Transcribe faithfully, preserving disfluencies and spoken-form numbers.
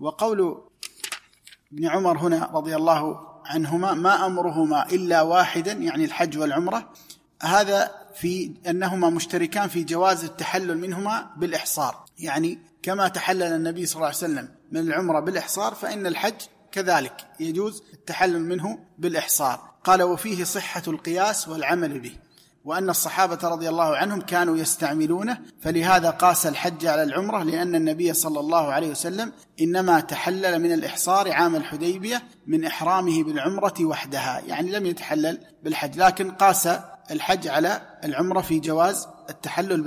وقول ابن عمر هنا رضي الله عنهما ما أمرهما إلا واحدا، يعني الحج والعمرة، هذا في أنهما مشتركان في جواز التحلل منهما بالإحصار، يعني كما تحلل النبي صلى الله عليه وسلم من العمرة بالإحصار فإن الحج كذلك يجوز التحلل منه بالإحصار. قال وفيه صحة القياس والعمل به، وأن الصحابة رضي الله عنهم كانوا يستعملونه، فلهذا قاس الحج على العمرة، لأن النبي صلى الله عليه وسلم إنما تحلل من الإحصار عام الحديبية من إحرامه بالعمرة وحدها، يعني لم يتحلل بالحج، لكن قاس الحج على العمرة في جواز التحلل